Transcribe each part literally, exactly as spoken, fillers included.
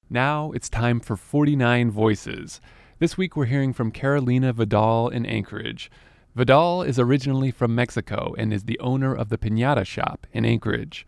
Now it's time for forty-nine Voices. This week we're hearing from Carolina Vidal in Anchorage. Vidal is originally from Mexico and is the owner of the Piñata Shop in Anchorage.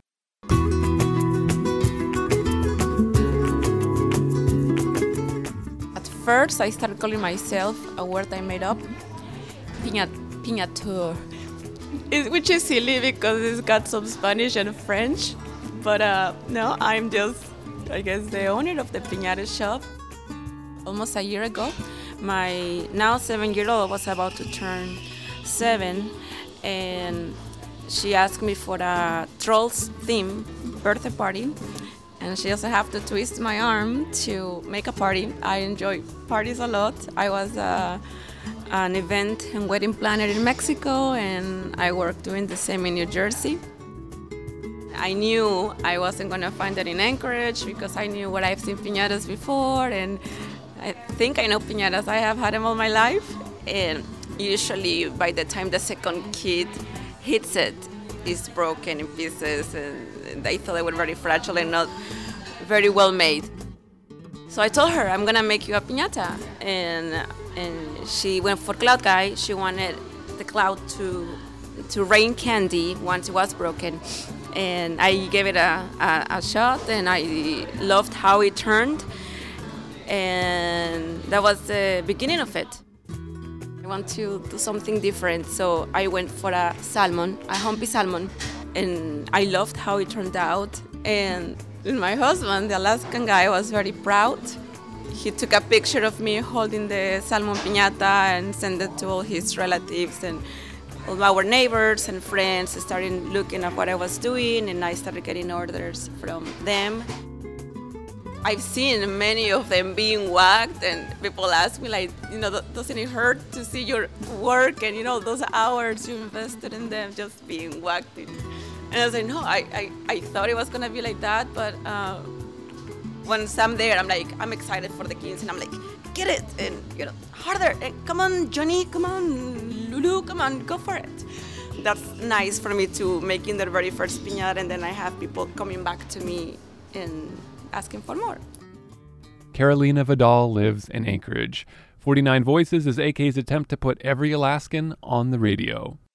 At first, I started calling myself a word I made up, piñat, piñateur, it, which is silly because it's got some Spanish and French. But uh, no, I'm just, I guess, the owner of the Piñata Shop. Almost a year ago, my now seven-year-old was about to turn seven, and she asked me for a Trolls theme birthday party. And she also had to twist my arm to make a party. I enjoy parties a lot. I was uh, an event and wedding planner in Mexico, and I worked doing the same in New Jersey. I knew I wasn't going to find that in Anchorage because I knew what I've seen piñatas before, and I think I know piñatas. I have had them all my life, and usually by the time the second kid hits it, it's broken in pieces, and they thought they were very fragile and not very well made. So I told her, I'm gonna make you a piñata, and and she went for Cloud Guy. She wanted the cloud to to rain candy once it was broken, and I gave it a, a, a shot, and I loved how it turned, and that was the beginning of it. I want to do something different, so I went for a salmon, a humpy salmon, and I loved how it turned out. And my husband, the Alaskan guy, was very proud. He took a picture of me holding the salmon piñata and sent it to all his relatives, and all our neighbors and friends started looking at what I was doing, and I started getting orders from them. I've seen many of them being whacked, and people ask me, like, you know, doesn't it hurt to see your work and, you know, those hours you invested in them just being whacked? And I was like, no, I, I, I thought it was going to be like that, but uh, once I'm there, I'm like, I'm excited for the kids, and I'm like, get it, and, you know, harder, and come on, Johnny, come on, Lulu, come on, go for it. That's nice for me to making their very first piñata, and then I have people coming back to me and asking for more. Carolina Vidal lives in Anchorage. forty-nine Voices is A K's attempt to put every Alaskan on the radio.